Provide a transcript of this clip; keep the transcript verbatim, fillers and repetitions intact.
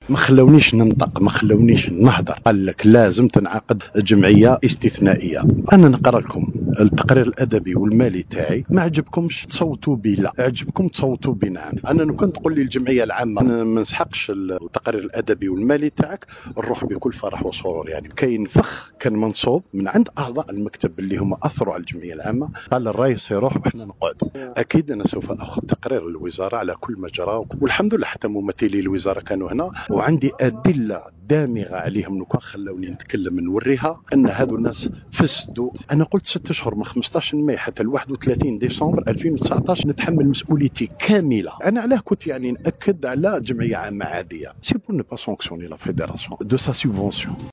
ما خلونيش ننطق، ما خلونيش نهضر. قال لك لازم تنعقد جمعيه استثنائيه. انا نقرا لكم التقرير الادبي والمالي تاعي، ما عجبكمش تصوتوا بي لا، عجبكم تصوتوا بنعم. انا لو كنت تقول لي الجمعيه العامه ما نسحقش التقرير الادبي والمالي تاعك، نروح بكل فرح وسرور. يعني كاين فخ كان منصوب من عند اعضاء المكتب اللي هم اثروا على الجمعيه العامه، قال الرئيس يروح وحنا نقعدوا. اكيد انا سوف اخذ تقرير الوزاره على كل ما جرى، والحمد لله حتى ممثلي الوزاره كانوا هنا، وعندي ادله دامغه عليهم. لو كان خلوني نتكلم نوريها ان هذو الناس فسدوا. انا قلت ست اشهر من خمسطاش ماي حتى ل واحد وثلاثين ديسمبر ألفين وتسعطاش نتحمل مسؤوليتي كامله. انا علاه كنت يعني ناكد على جمعيه عامه عاديه، سي بور نو با سانكسيوني لا فيدراسيون دو سا سوبفونسيون.